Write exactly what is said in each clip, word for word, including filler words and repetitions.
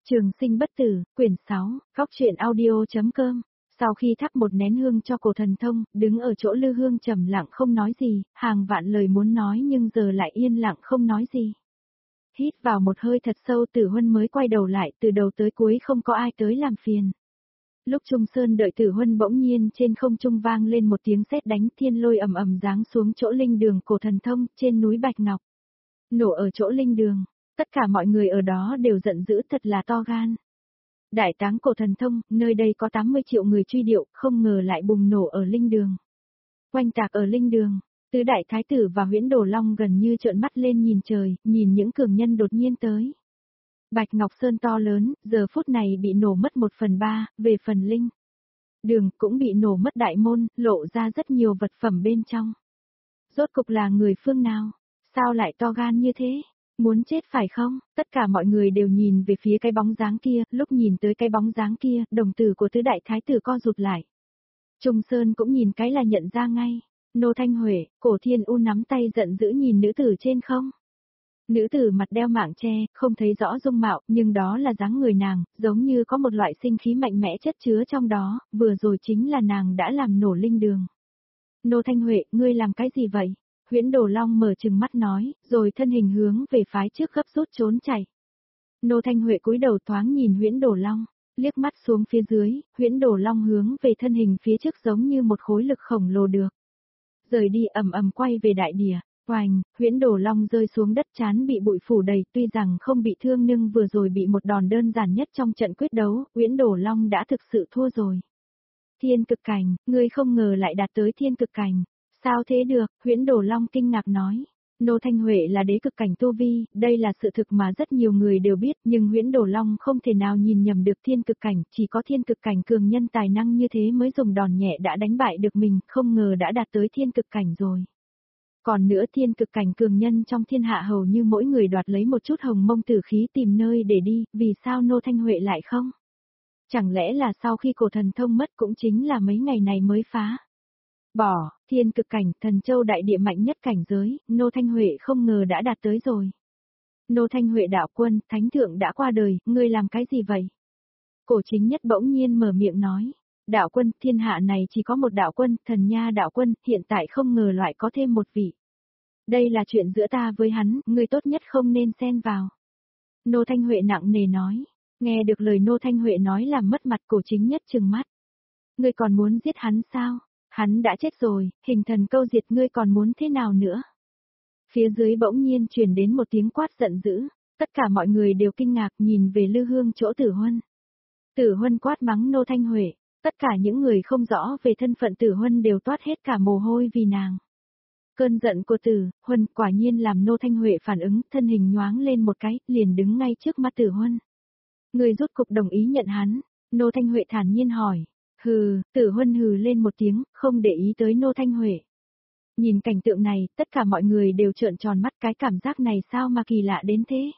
Trường sinh bất tử, quyển sáu, góc truyện audio.com. Sau khi thắp một nén hương cho cổ thần thông, đứng ở chỗ lư hương trầm lặng không nói gì, hàng vạn lời muốn nói nhưng giờ lại yên lặng không nói gì. Hít vào một hơi thật sâu, Tử Huân mới quay đầu lại, từ đầu tới cuối không có ai tới làm phiền. Lúc Trung Sơn đợi Tử Huân, bỗng nhiên trên không trung vang lên một tiếng sét đánh, thiên lôi ầm ầm giáng xuống chỗ linh đường cổ thần thông, trên núi Bạch Ngọc. Nổ ở chỗ linh đường, tất cả mọi người ở đó đều giận dữ, thật là to gan. Đại táng cổ thần thông, nơi đây có tám mươi triệu người truy điệu, không ngờ lại bùng nổ ở linh đường. Oanh tạc ở linh đường, tứ đại thái tử và Huyễn Đồ Long gần như trợn mắt lên nhìn trời, nhìn những cường nhân đột nhiên tới. Bạch Ngọc Sơn to lớn, giờ phút này bị nổ mất một phần ba, về phần linh đường cũng bị nổ mất đại môn, lộ ra rất nhiều vật phẩm bên trong. Rốt cục là người phương nào? Sao lại to gan như thế? Muốn chết phải không? Tất cả mọi người đều nhìn về phía cái bóng dáng kia, lúc nhìn tới cái bóng dáng kia, đồng tử của tứ đại thái tử co rụt lại. Trung Sơn cũng nhìn cái là nhận ra ngay. Nô Thanh Huệ, Cổ Thiên U nắm tay giận dữ nhìn nữ tử trên không. Nữ tử mặt đeo mạng che, không thấy rõ dung mạo, nhưng đó là dáng người nàng, giống như có một loại sinh khí mạnh mẽ chất chứa trong đó, vừa rồi chính là nàng đã làm nổ linh đường. Nô Thanh Huệ, ngươi làm cái gì vậy? Huyễn Đồ Long mở trừng mắt nói, rồi thân hình hướng về phái trước gấp rút trốn chạy. Nô Thanh Huệ cúi đầu thoáng nhìn Huyễn Đồ Long, liếc mắt xuống phía dưới, Huyễn Đồ Long hướng về thân hình phía trước giống như một khối lực khổng lồ được. Rời đi ầm ầm quay về đại địa, oành, Huyễn Đồ Long rơi xuống đất, chán bị bụi phủ đầy, tuy rằng không bị thương nhưng vừa rồi bị một đòn đơn giản nhất trong trận quyết đấu, Huyễn Đồ Long đã thực sự thua rồi. Thiên cực cảnh, ngươi không ngờ lại đạt tới thiên cực cảnh. Sao thế được? Huyễn Đồ Long kinh ngạc nói. Nô Thanh Huệ là đế cực cảnh tu vi, đây là sự thực mà rất nhiều người đều biết, nhưng Huyễn Đồ Long không thể nào nhìn nhầm được thiên cực cảnh, chỉ có thiên cực cảnh cường nhân tài năng như thế mới dùng đòn nhẹ đã đánh bại được mình, không ngờ đã đạt tới thiên cực cảnh rồi. Còn nữa, thiên cực cảnh cường nhân trong thiên hạ hầu như mỗi người đoạt lấy một chút hồng mông tử khí tìm nơi để đi, vì sao Nô Thanh Huệ lại không? Chẳng lẽ là sau khi cổ thần thông mất cũng chính là mấy ngày này mới phá? Bỏ, thiên cực cảnh, thần châu đại địa mạnh nhất cảnh giới, Nô Thanh Huệ không ngờ đã đạt tới rồi. Nô Thanh Huệ đạo quân, thánh thượng đã qua đời, ngươi làm cái gì vậy? Cổ Chính Nhất bỗng nhiên mở miệng nói. Đạo quân, thiên hạ này chỉ có một đạo quân, Thần Nha đạo quân, hiện tại không ngờ lại có thêm một vị. Đây là chuyện giữa ta với hắn, ngươi tốt nhất không nên xen vào. Nô Thanh Huệ nặng nề nói. Nghe được lời Nô Thanh Huệ nói làm mất mặt, Cổ Chính Nhất trừng mắt. Ngươi còn muốn giết hắn sao? Hắn đã chết rồi, hình thần câu diệt, ngươi còn muốn thế nào nữa? Phía dưới bỗng nhiên truyền đến một tiếng quát giận dữ, tất cả mọi người đều kinh ngạc nhìn về lư hương chỗ Tử Huân. Tử Huân quát mắng Nô Thanh Huệ, tất cả những người không rõ về thân phận Tử Huân đều toát hết cả mồ hôi vì nàng. Cơn giận của Tử Huân quả nhiên làm Nô Thanh Huệ phản ứng, thân hình nhoáng lên một cái, liền đứng ngay trước mắt Tử Huân. Người rốt cục đồng ý nhận hắn, Nô Thanh Huệ thản nhiên hỏi. Hừ, Tử Huân hừ lên một tiếng, không để ý tới Nô Thanh Huệ. Nhìn cảnh tượng này, tất cả mọi người đều trợn tròn mắt, cái cảm giác này sao mà kỳ lạ đến thế.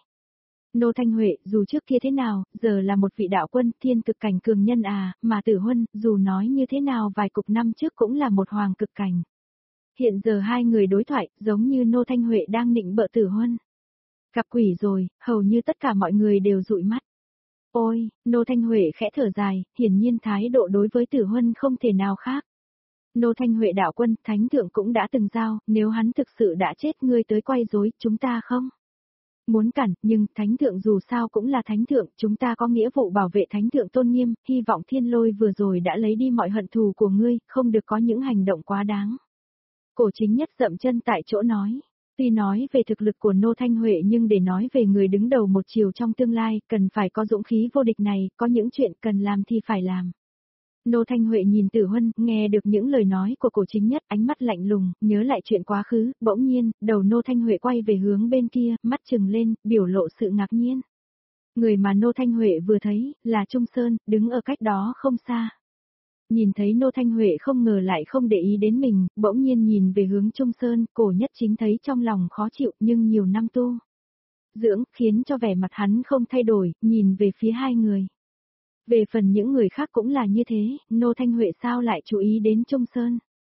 Nô Thanh Huệ, dù trước kia thế nào, giờ là một vị đạo quân, thiên cực cảnh cường nhân à, mà Tử Huân, dù nói như thế nào vài chục năm trước cũng là một hoàng cực cảnh. Hiện giờ hai người đối thoại, giống như Nô Thanh Huệ đang nịnh bợ Tử Huân. Gặp quỷ rồi, hầu như tất cả mọi người đều dụi mắt. Ôi, Nô Thanh Huệ khẽ thở dài, hiển nhiên thái độ đối với Tử Huân không thể nào khác. Nô Thanh Huệ đạo quân, thánh thượng cũng đã từng giao, nếu hắn thực sự đã chết ngươi tới quay rối, chúng ta không muốn cản, nhưng thánh thượng dù sao cũng là thánh thượng, chúng ta có nghĩa vụ bảo vệ thánh thượng tôn nghiêm, hy vọng thiên lôi vừa rồi đã lấy đi mọi hận thù của ngươi, không được có những hành động quá đáng. Cổ Chính Nhất dậm chân tại chỗ nói. Tuy nói về thực lực của Nô Thanh Huệ nhưng để nói về người đứng đầu một chiều trong tương lai, cần phải có dũng khí vô địch này, có những chuyện cần làm thì phải làm. Nô Thanh Huệ nhìn Tử Huân, nghe được những lời nói của Cổ Chính Nhất, ánh mắt lạnh lùng, nhớ lại chuyện quá khứ, bỗng nhiên, đầu Nô Thanh Huệ quay về hướng bên kia, mắt trừng lên, biểu lộ sự ngạc nhiên. Người mà Nô Thanh Huệ vừa thấy, là Trung Sơn, đứng ở cách đó không xa. Nhìn thấy Nô Thanh Huệ không ngờ lại không để ý đến mình, bỗng nhiên nhìn về hướng Trung Sơn, Cổ Nhất Chính thấy trong lòng khó chịu nhưng nhiều năm tu dưỡng khiến cho vẻ mặt hắn không thay đổi, nhìn về phía hai người. Về phần những người khác cũng là như thế, Nô Thanh Huệ sao lại chú ý đến Trung Sơn?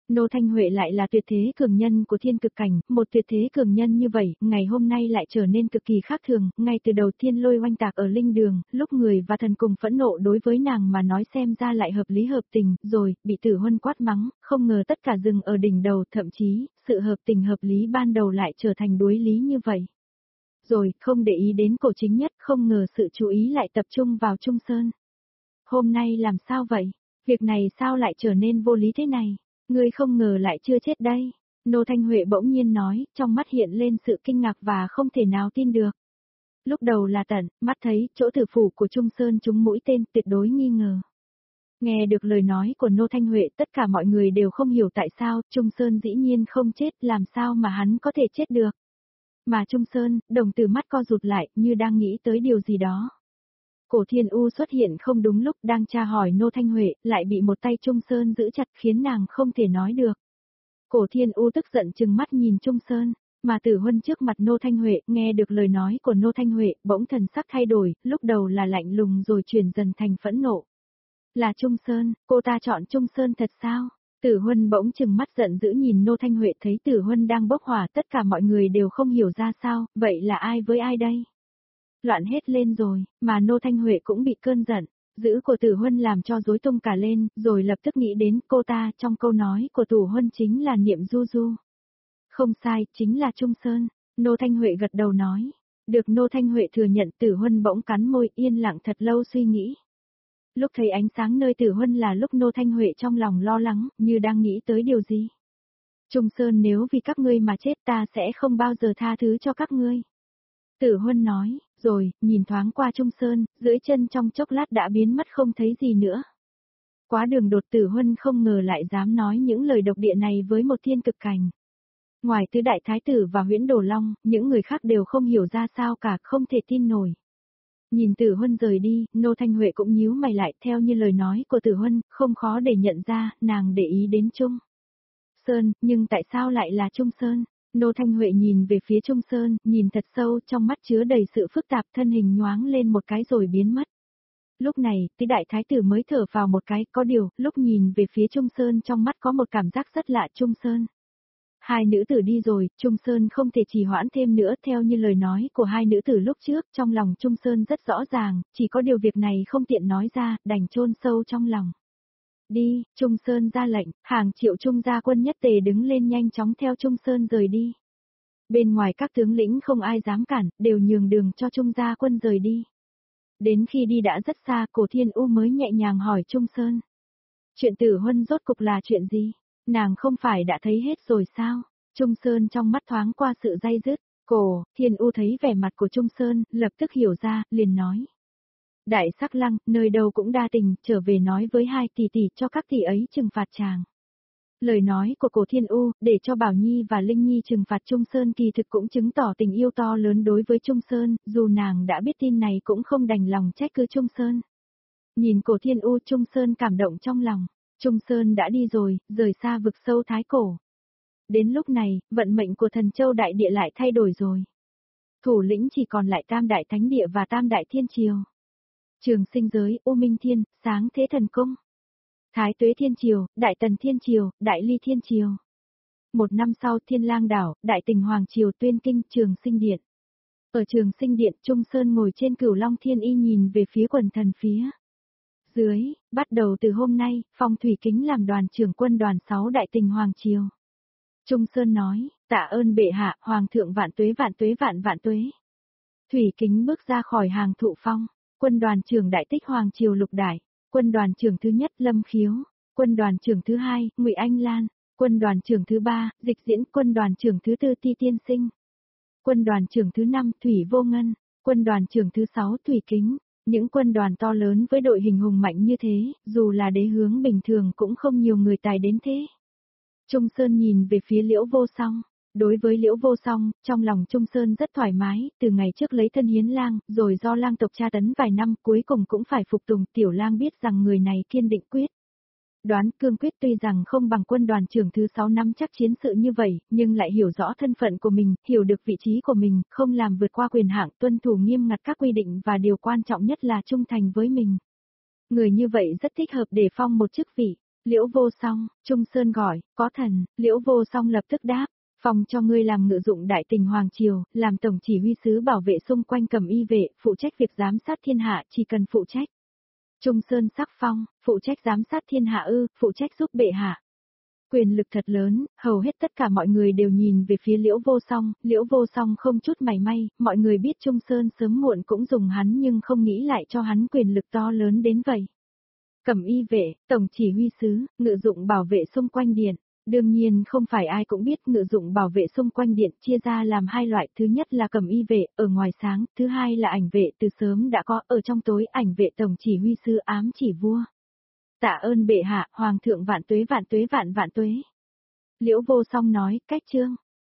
Nô Thanh Huệ lại là tuyệt thế cường nhân của thiên cực cảnh, một tuyệt thế cường nhân như vậy, ngày hôm nay lại trở nên cực kỳ khác thường, ngay từ đầu thiên lôi oanh tạc ở linh đường, lúc người và thần cùng phẫn nộ đối với nàng mà nói xem ra lại hợp lý hợp tình, rồi, bị Tử Huân quát mắng, không ngờ tất cả dừng ở đỉnh đầu, thậm chí, sự hợp tình hợp lý ban đầu lại trở thành đối lý như vậy. Rồi, không để ý đến cổ chính nhất, không ngờ sự chú ý lại tập trung vào Trung Sơn. Hôm nay làm sao vậy? Việc này sao lại trở nên vô lý thế này? Ngươi không ngờ lại chưa chết đây. Nô Thanh Huệ bỗng nhiên nói, trong mắt hiện lên sự kinh ngạc và không thể nào tin được. Lúc đầu là tận, mắt thấy, chỗ tử phủ của Trung Sơn trúng mũi tên tuyệt đối nghi ngờ. Nghe được lời nói của Nô Thanh Huệ tất cả mọi người đều không hiểu tại sao Trung Sơn dĩ nhiên không chết, làm sao mà hắn có thể chết được. Mà Trung Sơn, đồng tử mắt co rụt lại như đang nghĩ tới điều gì đó. Cổ Thiên U xuất hiện không đúng lúc đang tra hỏi Nô Thanh Huệ, lại bị một tay Trung Sơn giữ chặt khiến nàng không thể nói được. Cổ Thiên U tức giận chừng mắt nhìn Trung Sơn, mà Tử Huân trước mặt Nô Thanh Huệ nghe được lời nói của Nô Thanh Huệ bỗng thần sắc thay đổi, lúc đầu là lạnh lùng rồi chuyển dần thành phẫn nộ. Là Trung Sơn, cô ta chọn Trung Sơn thật sao? Tử Huân bỗng chừng mắt giận dữ nhìn Nô Thanh Huệ thấy Tử Huân đang bốc hỏa tất cả mọi người đều không hiểu ra sao, vậy là ai với ai đây? Loạn hết lên rồi, mà Nô Thanh Huệ cũng bị cơn giận, dữ của Tử Huân làm cho rối tung cả lên, rồi lập tức nghĩ đến cô ta trong câu nói của Tử Huân chính là Niệm Du Du. Không sai, chính là Trung Sơn, Nô Thanh Huệ gật đầu nói. Được Nô Thanh Huệ thừa nhận Tử Huân bỗng cắn môi yên lặng thật lâu suy nghĩ. Lúc thấy ánh sáng nơi Tử Huân là lúc Nô Thanh Huệ trong lòng lo lắng, như đang nghĩ tới điều gì. Trung Sơn nếu vì các ngươi mà chết ta sẽ không bao giờ tha thứ cho các ngươi. Tử Huân nói, rồi, nhìn thoáng qua Trung Sơn, dưới chân trong chốc lát đã biến mất không thấy gì nữa. Quá đường đột Tử Huân không ngờ lại dám nói những lời độc địa này với một thiên cực cảnh. Ngoài tứ đại thái tử và Huyễn Đồ Long, những người khác đều không hiểu ra sao cả, không thể tin nổi. Nhìn Tử Huân rời đi, Nô Thanh Huệ cũng nhíu mày lại theo như lời nói của Tử Huân, không khó để nhận ra, nàng để ý đến Trung Sơn, nhưng tại sao lại là Trung Sơn? Nô Thanh Huệ nhìn về phía Trung Sơn, nhìn thật sâu trong mắt chứa đầy sự phức tạp thân hình nhoáng lên một cái rồi biến mất. Lúc này, tứ đại thái tử mới thở vào một cái, có điều, lúc nhìn về phía Trung Sơn trong mắt có một cảm giác rất lạ Trung Sơn. Hai nữ tử đi rồi, Trung Sơn không thể trì hoãn thêm nữa theo như lời nói của hai nữ tử lúc trước, trong lòng Trung Sơn rất rõ ràng, chỉ có điều việc này không tiện nói ra, đành chôn sâu trong lòng. Đi, Trung Sơn ra lệnh, hàng triệu Trung gia quân nhất tề đứng lên nhanh chóng theo Trung Sơn rời đi. Bên ngoài các tướng lĩnh không ai dám cản, đều nhường đường cho Trung gia quân rời đi. Đến khi đi đã rất xa, Cổ Thiên U mới nhẹ nhàng hỏi Trung Sơn. Chuyện Tử Huân rốt cục là chuyện gì? Nàng không phải đã thấy hết rồi sao? Trung Sơn trong mắt thoáng qua sự day dứt. Cổ Thiên U thấy vẻ mặt của Trung Sơn, lập tức hiểu ra, liền nói. Đại Sắc Lăng, nơi đâu cũng đa tình, trở về nói với hai tỷ tỷ cho các tỷ ấy trừng phạt chàng. Lời nói của Cổ Thiên U, để cho Bảo Nhi và Linh Nhi trừng phạt Trung Sơn kỳ thực cũng chứng tỏ tình yêu to lớn đối với Trung Sơn, dù nàng đã biết tin này cũng không đành lòng trách cứ Trung Sơn. Nhìn Cổ Thiên U, Trung Sơn cảm động trong lòng. Trung Sơn đã đi rồi, rời xa vực sâu thái cổ. Đến lúc này, vận mệnh của Thần Châu Đại Địa lại thay đổi rồi. Thủ lĩnh chỉ còn lại Tam Đại Thánh Địa và Tam Đại Thiên Triều. Trường Sinh Giới, U Minh Thiên, Sáng Thế Thần Cung. Thái Tuế Thiên Triều, Đại Tần Thiên Triều, Đại Ly Thiên Triều. Một năm sau Thiên Lang Đảo, Đại Tình Hoàng Triều Tuyên Kinh, Trường Sinh Điện. Ở Trường Sinh Điện, Trung Sơn ngồi trên Cửu Long Thiên Y nhìn về phía quần thần phía dưới, bắt đầu từ hôm nay, Phong Thủy Kính làm đoàn trưởng quân đoàn sáu Đại Tình Hoàng Triều. Trung Sơn nói, tạ ơn bệ hạ, Hoàng thượng vạn tuế vạn tuế vạn vạn tuế. Thủy Kính bước ra khỏi hàng thụ phong, quân đoàn trưởng Đại Tích Hoàng Triều Lục Đại, quân đoàn trưởng thứ nhất Lâm Khiếu, quân đoàn trưởng thứ hai, Ngụy Anh Lan, quân đoàn trưởng thứ ba, Dịch Diễn, quân đoàn trưởng thứ tư Ti Tiên Sinh, quân đoàn trưởng thứ năm Thủy Vô Ngân, quân đoàn trưởng thứ sáu Thủy Kính. Những quân đoàn to lớn với đội hình hùng mạnh như thế, dù là đế hướng bình thường cũng không nhiều người tài đến thế. Trung Sơn nhìn về phía Liễu Vô Song. Đối với Liễu Vô Song, trong lòng Trung Sơn rất thoải mái, từ ngày trước lấy thân hiến lang, rồi do lang tộc tra tấn vài năm cuối cùng cũng phải phục tùng. Tiểu lang biết rằng người này kiên định quyết đoán cương quyết, tuy rằng không bằng quân đoàn trưởng thứ sáu năm chắc chiến sự như vậy, nhưng lại hiểu rõ thân phận của mình, hiểu được vị trí của mình, không làm vượt qua quyền hạn, tuân thủ nghiêm ngặt các quy định và điều quan trọng nhất là trung thành với mình. Người như vậy rất thích hợp để phong một chức vị. Liễu Vô Song, Trung Sơn gọi, có thần, Liễu Vô Song lập tức đáp, phòng cho ngươi làm ngự dụng đại tình Hoàng Triều, làm tổng chỉ huy sứ bảo vệ xung quanh Cẩm Y vệ, phụ trách việc giám sát thiên hạ, chỉ cần phụ trách. Trung Sơn sắc phong, phụ trách giám sát thiên hạ ư, phụ trách giúp bệ hạ. Quyền lực thật lớn, hầu hết tất cả mọi người đều nhìn về phía Liễu Vô Song, Liễu Vô Song không chút mảy may, mọi người biết Trung Sơn sớm muộn cũng dùng hắn nhưng không nghĩ lại cho hắn quyền lực to lớn đến vậy. Cẩm Y vệ, tổng chỉ huy sứ, ngự dụng bảo vệ xung quanh điện. Đương nhiên không phải ai cũng biết ngự dụng bảo vệ xung quanh điện chia ra làm hai loại, thứ nhất là Cẩm Y vệ, ở ngoài sáng, thứ hai là ảnh vệ từ sớm đã có, ở trong tối ảnh vệ tổng chỉ huy sứ ám chỉ vua. Tạ ơn bệ hạ, hoàng thượng vạn tuế vạn tuế vạn vạn tuế. Liễu Vô Song nói, cách chương.